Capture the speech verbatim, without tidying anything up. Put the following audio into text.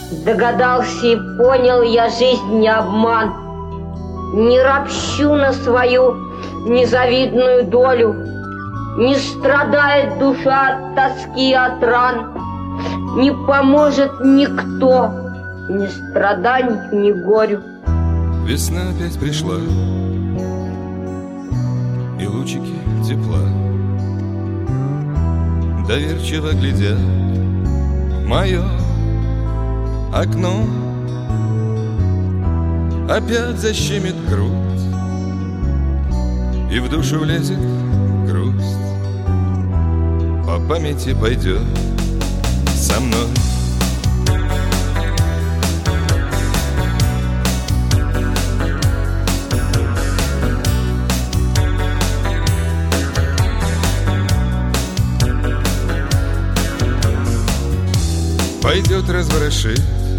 Догадался и понял я, жизнь не обман. Не ропщу на свою незавидную долю, не страдает душа от тоски и от ран. Не поможет никто, ни страданию, ни горю. Весна опять пришла, и лучики тепла доверчиво глядят в мое окно. Опять защемит грудь, и в душу влезет грусть. По памяти пойдет со мной. Пойдет разворошит